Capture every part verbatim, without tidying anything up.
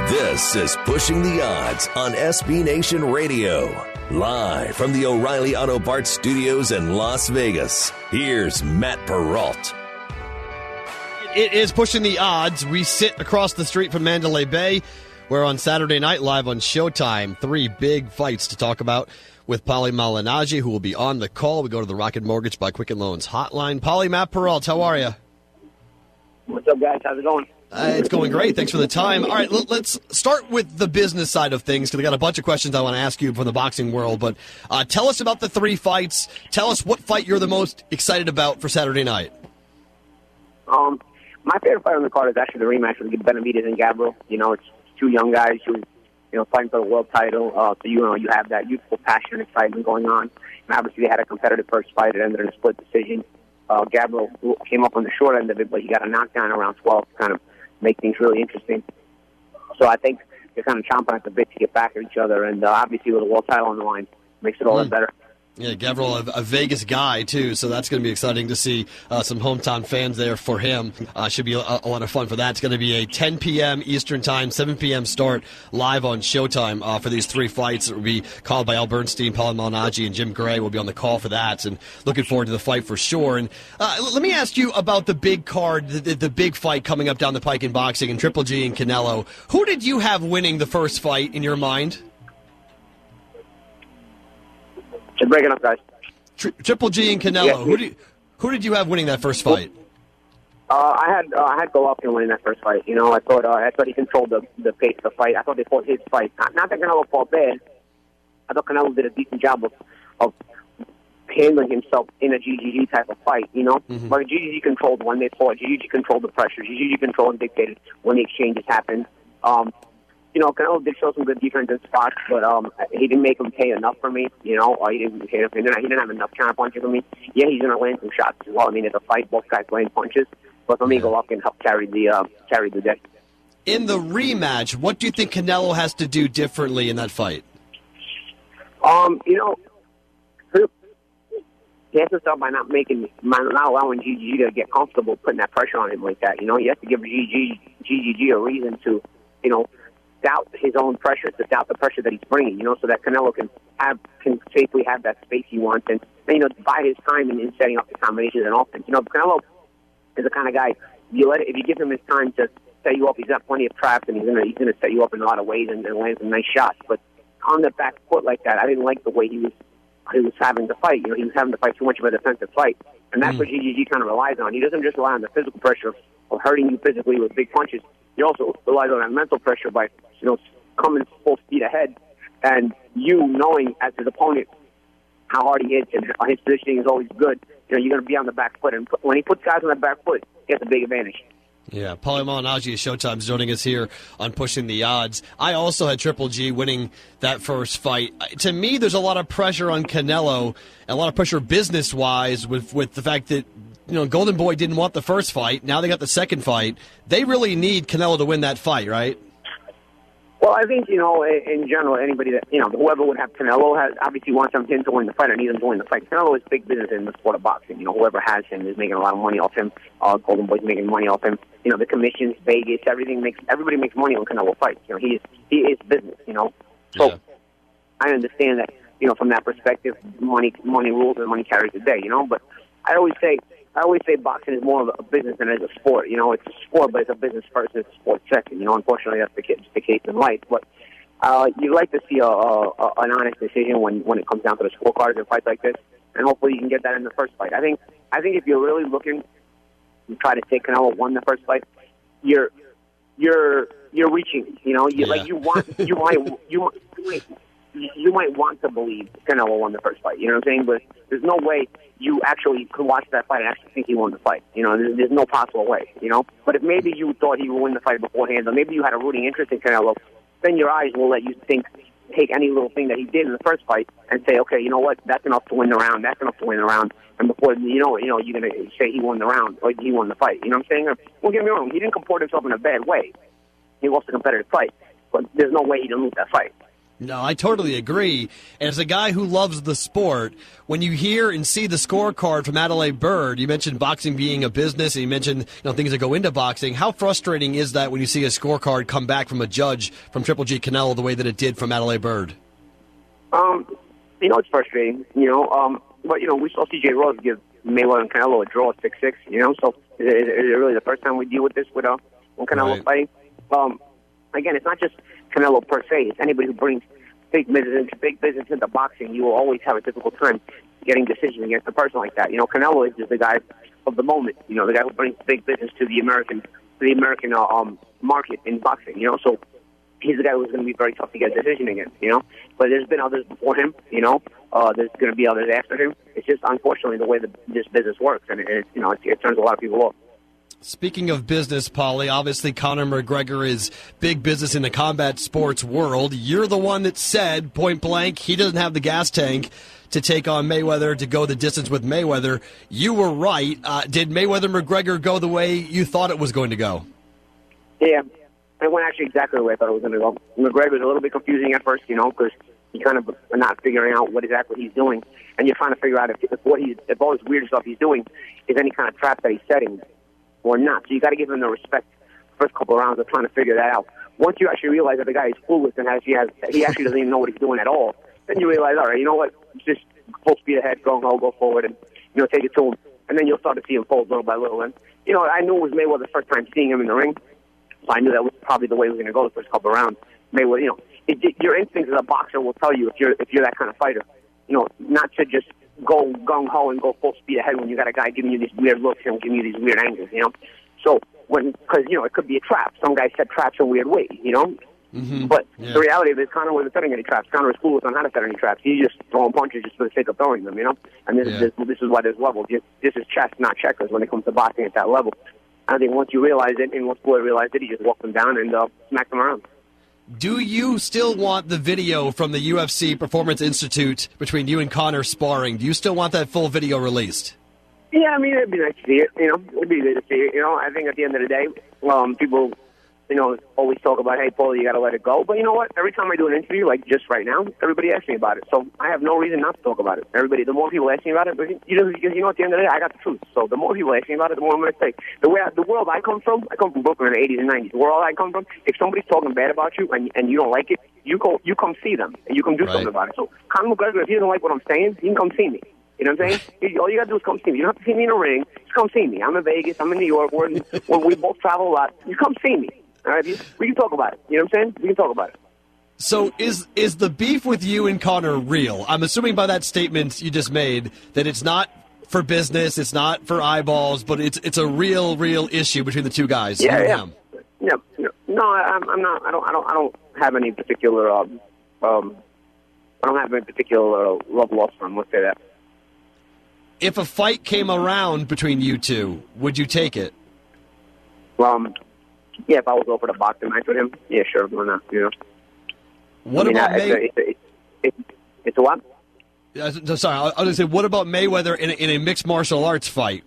This is Pushing the Odds on S B Nation Radio. Live from the O'Reilly Auto Parts Studios in Las Vegas, here's Matt Perrault. It is Pushing the Odds. We sit across the street from Mandalay Bay, where on Saturday night, live on Showtime, three big fights to talk about with Paulie Malignaggi, who will be on the call. We go to the Rocket Mortgage by Quicken Loans hotline. Paulie, Matt Perrault, how are you? What's up, guys? How's it going? Uh, it's going great. Thanks for the time. All right, l- let's start with the business side of things, because I got a bunch of questions I want to ask you from the boxing world. But uh, tell us about the three fights. Tell us what fight you're the most excited about for Saturday night. Um, my favorite fight on the card is actually the rematch with Benavidez and Gabriel. You know, it's two young guys who, you know, fighting for the world title. Uh, so you know, you have that youthful passion and excitement going on. And obviously, they had a competitive first fight. It ended in a split decision. Uh, Gabriel came up on the short end of it, but he got a knockdown around twelve to kind of make things really interesting. So I think they're kind of chomping at the bit to get back at each other, and uh, obviously with a world title on the line, makes it all that better. Yeah, Gabriel, a, a Vegas guy, too, so that's going to be exciting to see uh, some hometown fans there for him. Uh, should be a, a lot of fun for that. It's going to be a ten p.m. Eastern Time, seven p.m. start live on Showtime uh, for these three fights. It will be called by Al Bernstein, Paulie Malignaggi, and Jim Gray will be on the call for that, and looking forward to the fight for sure. And uh, let me ask you about the big card, the, the, the big fight coming up down the pike in boxing, and Triple G and Canelo. Who did you have winning the first fight in your mind? Just break it up, guys. Tri- Triple G and Canelo. Yeah. Who did who did you have winning that first fight? Uh, I had uh, I had Golovkin winning that first fight. You know, I thought uh, I thought he controlled the the pace of the fight. I thought they fought his fight. Not, not that Canelo fought bad. I thought Canelo did a decent job of of handling himself in a G G G type of fight. You know, mm-hmm. But G G G controlled when they fought. G G G controlled the pressure. G G G controlled and dictated when the exchanges happened. Um, You know, Canelo did show some good defensive spots, but um, he didn't make him pay enough for me. You know, or he didn't pay him. He didn't, he didn't have enough counter punches for me. Yeah, he's going to land some shots as well. I mean, it's a fight, both guys land punches, but for me, Golovkin helped carry the uh, carry the day. In the rematch, what do you think Canelo has to do differently in that fight? Um, you know, he has to start by not making, by not allowing G G G to get comfortable putting that pressure on him like that. You know, he has to give G G G G a reason to, you know, doubt his own pressure, to doubt the pressure that he's bringing, you know, so that Canelo can have can safely have that space he wants and, you know, buy his time in, in setting up the combinations and offense. You know, Canelo is the kind of guy, you let it, if you give him his time to set you up, he's got plenty of traps and he's gonna he's gonna set you up in a lot of ways and, and land some nice shots. But on the back foot like that, I didn't like the way he was he was having to fight. You know, he was having to fight too much of a defensive fight, and that's mm. what G G G kind of relies on. He doesn't just rely on the physical pressure of, of hurting you physically with big punches. He also relies on that mental pressure by, you know, coming full speed ahead, and you knowing as his opponent how hard he hits and his positioning is always good. You know, you're going to be on the back foot, and when he puts guys on the back foot, he has a big advantage. Yeah, Paulie Malignaggi of Showtime is joining us here on Pushing the Odds. I also had Triple G winning that first fight. To me, there's a lot of pressure on Canelo, and a lot of pressure business-wise with with the fact that, you know, Golden Boy didn't want the first fight. Now they got the second fight. They really need Canelo to win that fight, right? Well, I think, you know, in general, anybody that, you know, whoever would have Canelo has obviously wants him to win the fight or needs him to win the fight. Canelo is big business in the sport of boxing. You know, whoever has him is making a lot of money off him. Uh, Golden Boy's making money off him. You know, the commissions, Vegas, everything makes, everybody makes money when Canelo fights. You know, he is, he is business, you know. So yeah. I understand that, you know, from that perspective, money, money rules and money carries the day, you know, but I always say, I always say boxing is more of a business than it is a sport. You know, it's a sport, but it's a business first and it's a sport second. You know, unfortunately, that's the case, the case in life. But uh, you'd like to see a, a, a, an honest decision when, when it comes down to the scorecards and fights like this, and hopefully you can get that in the first fight. I think I think if you're really looking to try to say Canelo won the first fight, you're you're you're reaching. You know, you yeah. like you want you might you might. You might want to believe Canelo won the first fight, you know what I'm saying? But there's no way you actually could watch that fight and actually think he won the fight. You know, there's, there's no possible way, you know? But if maybe you thought he would win the fight beforehand, or maybe you had a rooting interest in Canelo, then your eyes will let you think, take any little thing that he did in the first fight and say, okay, you know what, that's enough to win the round, that's enough to win the round. And before, you know, you know, you're going to say he won the round, or he won the fight. You know what I'm saying? Don't get me wrong, he didn't comport himself in a bad way. He lost a competitive fight, but there's no way he didn't lose that fight. No, I totally agree. And as a guy who loves the sport, when you hear and see the scorecard from Adelaide Bird, you mentioned boxing being a business, and you mentioned you know things that go into boxing. How frustrating is that when you see a scorecard come back from a judge from Triple G Canelo the way that it did from Adelaide Bird? Um, you know, it's frustrating, you know, um, but, you know, we saw C J Rose give Mayweather and Canelo a draw at six six, you know, so is it, is it really the first time we deal with this with uh, when Canelo Right. fighting? Um, again, it's not just Canelo per se. It's anybody who brings big business into big business into boxing. You will always have a difficult time getting decisions against a person like that. You know, Canelo is just the guy of the moment. You know, the guy who brings big business to the American to the American uh, um, market in boxing. You know, so he's the guy who's going to be very tough to get a decision against. You know, but there's been others before him. You know, uh, there's going to be others after him. It's just unfortunately the way that this business works, and it, it you know it, it turns a lot of people off. Speaking of business, Paulie, obviously Conor McGregor is big business in the combat sports world. You're the one that said, point blank, he doesn't have the gas tank to take on Mayweather, to go the distance with Mayweather. You were right. Uh, did Mayweather-McGregor go the way you thought it was going to go? Yeah, it went actually exactly the way I thought it was going to go. McGregor was a little bit confusing at first, you know, because you kind of are not figuring out what exactly he's doing, and you're trying to figure out if, if what he's, if all this weird stuff he's doing is any kind of trap that he's setting or not. So you got to give him the respect the first couple of rounds of trying to figure that out. Once you actually realize that the guy is clueless and has, he has he actually doesn't even know what he's doing at all, then you realize, all right, you know what, just full speed ahead, go go go forward, and you know take it to him, and then you'll start to see him fold little by little. And you know, I knew it was Mayweather's first time seeing him in the ring, so I knew that was probably the way it was going to go the first couple of rounds. Mayweather, you know, it, it, your instincts as a boxer will tell you if you're if you're that kind of fighter, you know, not to just go gung ho and go full speed ahead when you got a guy giving you these weird looks and giving you these weird angles, you know. So when, because you know, it could be a trap. Some guys set traps in weird ways, you know. Mm-hmm. But yeah. the reality is, Conor wasn't setting any traps. Conor was clueless on how to set any traps. He's just throwing punches just for the sake of throwing them, you know. And this, Yeah. this, this is why there's levels. This, this is chess, not checkers, when it comes to boxing at that level. I think once you realize it, and once Floyd realized it, he just walked them down and uh, smacked them around. Do you still want the video from the U F C Performance Institute between you and Conor sparring? Do you still want that full video released? Yeah, I mean, it'd be nice to see it, you know. It'd be good to see it, you know. I think at the end of the day, um, people, you know, always talk about, hey, Paul, you got to let it go. But you know what? Every time I do an interview, like just right now, everybody asks me about it. So I have no reason not to talk about it. Everybody, the more people ask me about it, but you know, because you know, at the end of the day, I got the truth. So the more people ask me about it, the more I'm going to say. The way I, the world I come from, I come from Brooklyn in the eighties and nineties. The world I come from, if somebody's talking bad about you and and you don't like it, you go, you come see them and you come do Right. something about it. So Conor McGregor, if he doesn't like what I'm saying, he can come see me. You know what I'm saying? All you got to do is come see me. You don't have to see me in a ring. Just come see me. I'm in Vegas. I'm in New York. We're in, when we both travel a lot. You come see me. All right? We can talk about it. You know what I'm saying? We can talk about it. So is is the beef with you and Conor real? I'm assuming by that statement you just made that it's not for business, it's not for eyeballs, but it's it's a real, real issue between the two guys. Yeah, you and yeah. him. Yeah, no, no, I'm, I'm not. I don't. I don't. I don't have any particular. Um, um, I don't have any particular uh, love lost for him. Let's say that. If a fight came around between you two, would you take it? Um, yeah, if I was offered a boxing match with him, yeah, sure, why not? You know. What I mean, about I, May? it's, a, it's, a, it's, it's a what? Uh, so- Sorry, I I was going to say, what about Mayweather in a, in a mixed martial arts fight?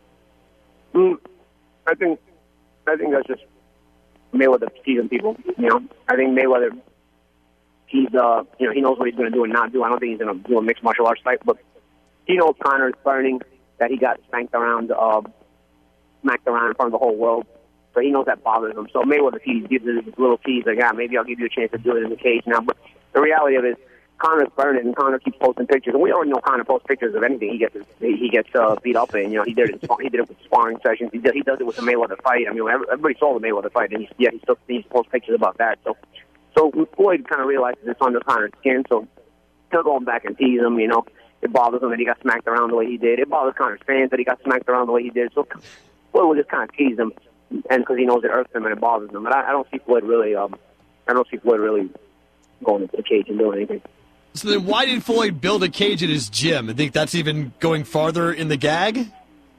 Mm, I think. I think that's just Mayweather teasing people. You know, I think Mayweather. He's uh, you know, he knows what he's going to do and not do. I don't think he's going to do a mixed martial arts fight, but he knows Conor is burning, that he got spanked around, uh, smacked around in front of the whole world. So he knows that bothers him. So Mayweather tease gives this little tease, like, yeah, maybe I'll give you a chance to do it in the cage now. But the reality of it is, Conor's burning, and Conor keeps posting pictures. And we already know Conor posts pictures of anything he gets he gets uh, beat up in. You know, he did it. He did it with sparring sessions. He did, he does it with the Mayweather fight. I mean, everybody saw the Mayweather fight, and he, yeah, he still he posts pictures about that. So, so Floyd kind of realizes it's under Conor's skin. So he'll go back and tease him. You know, it bothers him that he got smacked around the way he did. It bothers Conor's fans that he got smacked around the way he did. So Floyd will just kind of tease him, and because he knows it irks him and it bothers him. But I, I don't see Floyd really. Um, I don't see Floyd really going into the cage and doing anything. So then why did Floyd build a cage at his gym? I think that's even going farther in the gag? Of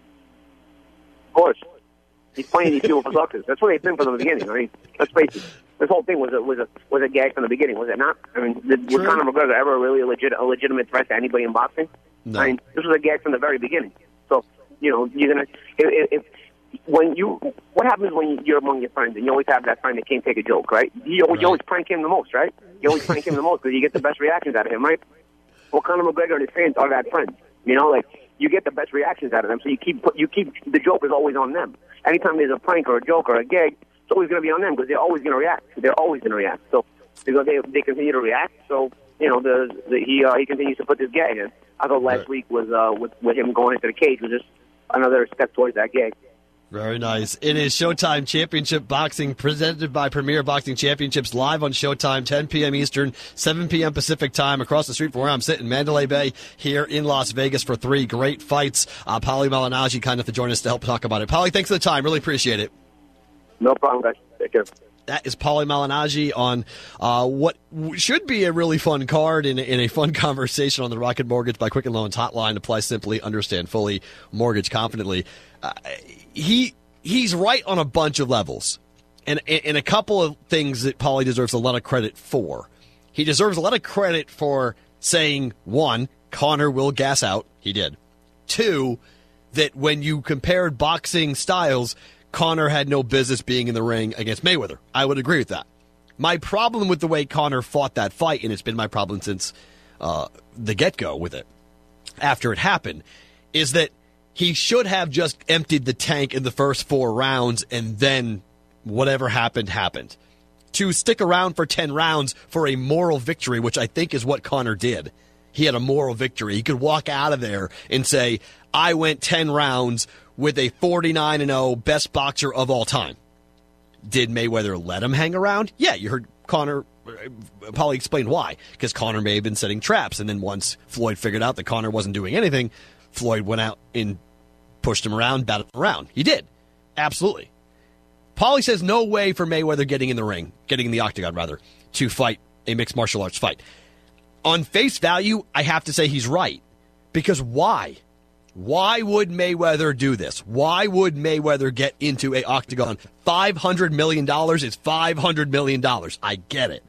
course. He's playing these people for suckers. That's what they've been from the beginning. I mean, let's face it. This whole thing was a, was a, was a gag from the beginning, was it not? I mean, did, was True. Conor McGregor ever really a, legit, a legitimate threat to anybody in boxing? No. I mean, this was a gag from the very beginning. So, you know, you're going to... If, if when you, what happens when you're among your friends and you always have that friend that can't take a joke, right? You, right. you always prank him the most, right? You always prank him the most because you get the best reactions out of him, right? Well, Conor McGregor and his fans are that friends. You know, like, you get the best reactions out of them, so you keep, you keep, the joke is always on them. Anytime there's a prank or a joke or a gag, it's always going to be on them because they're always going to react. They're always going to react. So, because they they continue to react, so, you know, the, the he uh, he continues to put this gag in. I thought last right. week was, uh, with, with him going into the cage was just another step towards that gag. Very nice. It is Showtime Championship Boxing presented by Premier Boxing Championships live on Showtime, ten p.m. Eastern, seven p.m. Pacific time across the street from where I'm sitting, Mandalay Bay, here in Las Vegas for three great fights. Uh, Paulie Malignaggi kind enough to join us to help talk about it. Paulie, thanks for the time. Really appreciate it. No problem, guys. Take care. That is Paulie Malignaggi on uh, what should be a really fun card in, in a fun conversation on the Rocket Mortgage by Quicken Loans hotline. Apply simply, understand fully, mortgage confidently. Uh, he he's right on a bunch of levels, and and a couple of things that Paulie deserves a lot of credit for. He deserves a lot of credit for saying, one, Conor will gas out. He did. Two, that when you compared boxing styles, Conor had no business being in the ring against Mayweather. I would agree with that. My problem with the way Conor fought that fight, and it's been my problem since uh, the get-go with it, after it happened, is that he should have just emptied the tank in the first four rounds and then whatever happened, happened. To stick around for ten rounds for a moral victory, which I think is what Conor did. He had a moral victory. He could walk out of there and say, I went ten rounds with a forty-nine and oh best boxer of all time. Did Mayweather let him hang around? Yeah, you heard Conor, Paulie explained why. Because Conor may have been setting traps, and then once Floyd figured out that Conor wasn't doing anything, Floyd went out and pushed him around, batted him around. He did. Absolutely. Paulie says no way for Mayweather getting in the ring, getting in the octagon, rather, to fight a mixed martial arts fight. On face value, I have to say he's right. Because why? Why would Mayweather do this? Why would Mayweather get into a octagon? five hundred million dollars is five hundred million dollars. I get it.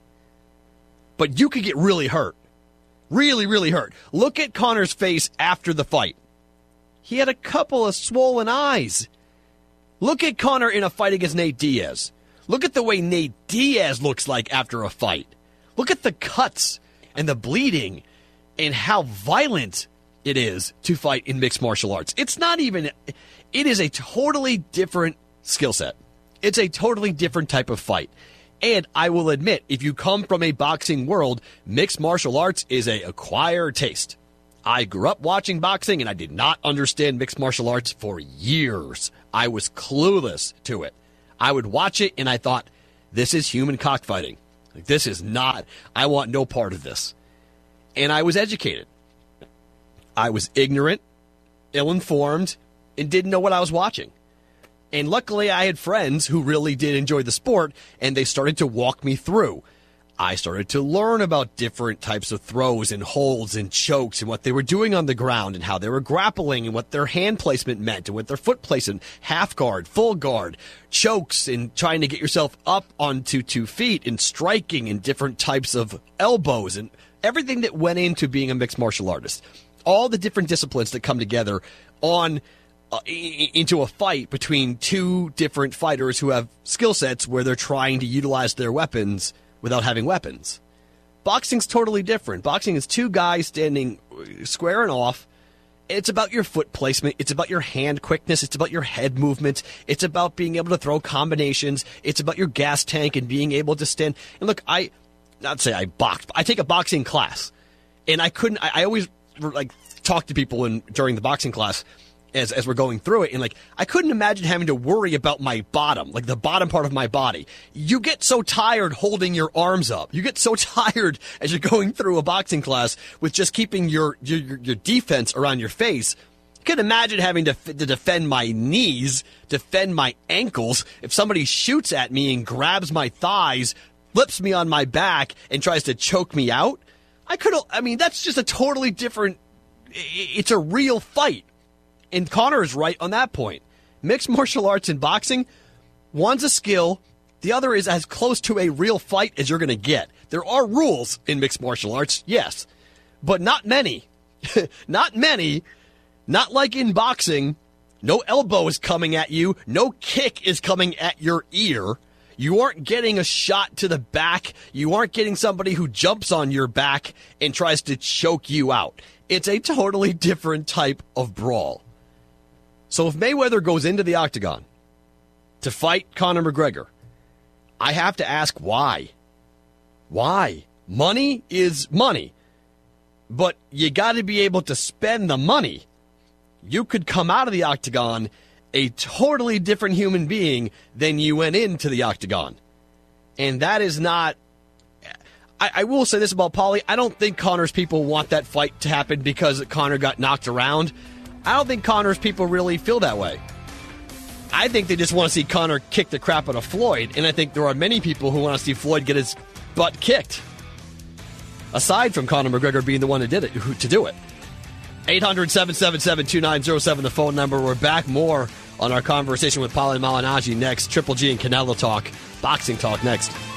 But you could get really hurt. Really, really hurt. Look at Conor's face after the fight. He had a couple of swollen eyes. Look at Conor in a fight against Nate Diaz. Look at the way Nate Diaz looks like after a fight. Look at the cuts and the bleeding and how violent it is to fight in mixed martial arts. It's not even, it is a totally different skill set. It's a totally different type of fight. And I will admit, if you come from a boxing world, mixed martial arts is a acquired taste. I grew up watching boxing, and I did not understand mixed martial arts for years. I was clueless to it. I would watch it, and I thought, this is human cockfighting. Like, this is not, I want no part of this. And I was educated. I was ignorant, ill-informed, and didn't know what I was watching. And luckily, I had friends who really did enjoy the sport, and they started to walk me through. I started to learn about different types of throws and holds and chokes and what they were doing on the ground and how they were grappling and what their hand placement meant and what their foot placement, half guard, full guard, chokes and trying to get yourself up onto two feet and striking and different types of elbows and everything that went into being a mixed martial artist. All the different disciplines that come together on uh, into a fight between two different fighters who have skill sets where they're trying to utilize their weapons without having weapons. Boxing's totally different. Boxing is two guys standing squaring off. It's about your foot placement. It's about your hand quickness. It's about your head movement. It's about being able to throw combinations. It's about your gas tank and being able to stand. And look, I, not say I boxed, but I take a boxing class. And I couldn't, I, I always like talk to people in, during the boxing class as as we're going through it, and like I couldn't imagine having to worry about my bottom, like the bottom part of my body. You get so tired holding your arms up. You get so tired as you're going through a boxing class with just keeping your your, your defense around your face. You can imagine having to, to defend my knees, defend my ankles. If somebody shoots at me and grabs my thighs, flips me on my back, and tries to choke me out, I could. I mean, that's just a totally different. It's a real fight. And Conor is right on that point. Mixed martial arts and boxing, one's a skill, the other is as close to a real fight as you're going to get. There are rules in mixed martial arts, yes, but not many. Not many. Not like in boxing, No elbow is coming at you. No kick is coming at your ear. You aren't getting a shot to the back. You aren't getting somebody who jumps on your back and tries to choke you out. It's a totally different type of brawl. So if Mayweather goes into the octagon to fight Conor McGregor, I have to ask why. Why? Money is money. But you got to be able to spend the money. You could come out of the octagon a totally different human being than you went into the octagon. And that is not... I, I will say this about Paulie. I don't think Conor's people want that fight to happen because Conor got knocked around. I don't think Conor's people really feel that way. I think they just want to see Conor kick the crap out of Floyd, and I think there are many people who want to see Floyd get his butt kicked. Aside from Conor McGregor being the one who did it, who, to do it. eight hundred, seven seven seven, two nine zero seven, the phone number. We're back more on our conversation with Paulie Malignaggi next. Triple G and Canelo talk. Boxing talk next.